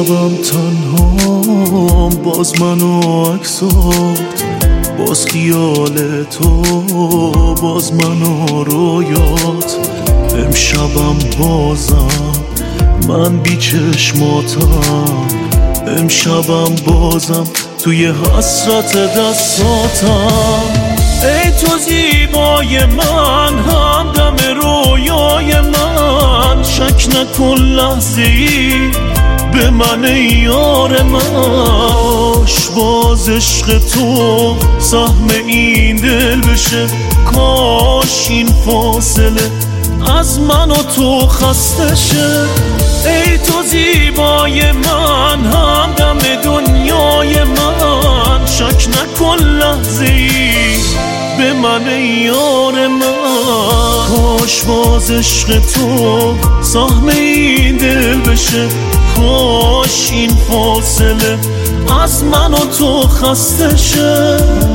شبم تنها باز منو عکسات، باز خیال تو، باز منو رویات. امشبم بازم من بی چشماتم، امشبم بازم توی حسرت دستاتم. ای تو زیبای من، همدم رویای من، شک نکن لحظه‌ای به من ای یار من. باز عشق تو سهم این دل بشه، کاش این فاصله از من و تو خسته شه. ای تو زیبای من، همدم دنیای من، شک نکن لحظه‌ای به من ای یار من. کاش باز عشق تو سهم این دل بشه، کاش این فاصله از من و تو خسته شه.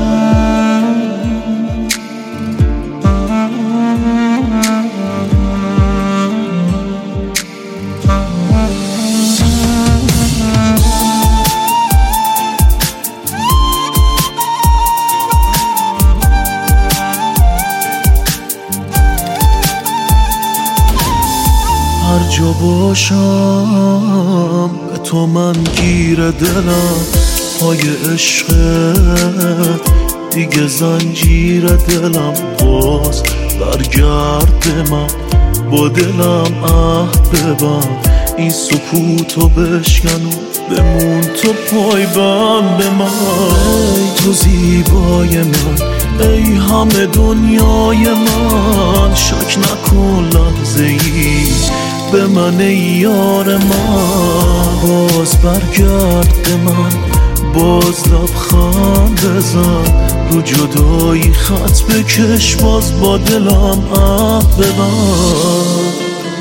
هر جا باشم به تو من گیر دلم، پای عشقت دیگه زنجیر دلم. باز برگرد به من، با دلم عهد ببند، این سکوتو بشکن و بمون تو پای بند به من. ای تو زیبای من، ای همه دنیای من، شک نکن لحظه‌ای به من ای یار من. باز برگرد به من، باز لبخند بزن، رو جدایی خط بکش، باز با دلم عهد ببند.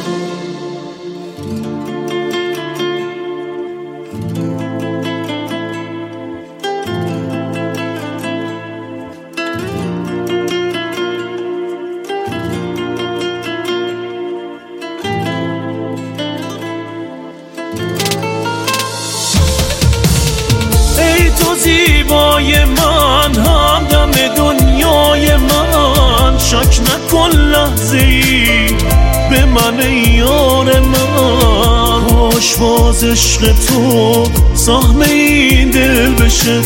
زیبای من، همدم دنیای من، شک نکن لحظه‌ای به من ای یار من. کاش باز عشق تو سهم این دل بشه،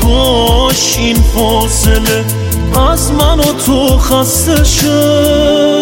کاش این فاصله از من و تو خسته شه.